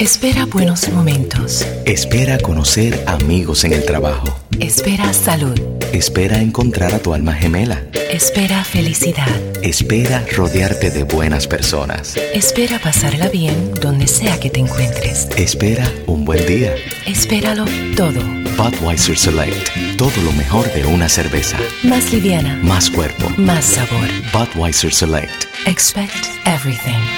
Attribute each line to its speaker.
Speaker 1: Espera buenos momentos.
Speaker 2: Espera conocer amigos en el trabajo.
Speaker 1: Espera salud.
Speaker 2: Espera encontrar a tu alma gemela.
Speaker 1: Espera felicidad.
Speaker 2: Espera rodearte de buenas personas.
Speaker 1: Espera pasarla bien donde sea que te encuentres.
Speaker 2: Espera un buen día.
Speaker 1: Espéralo todo.
Speaker 2: Budweiser Select. Todo lo mejor de una cerveza.
Speaker 1: Más liviana.
Speaker 2: Más cuerpo.
Speaker 1: Más sabor.
Speaker 2: Budweiser Select.
Speaker 1: Expect everything.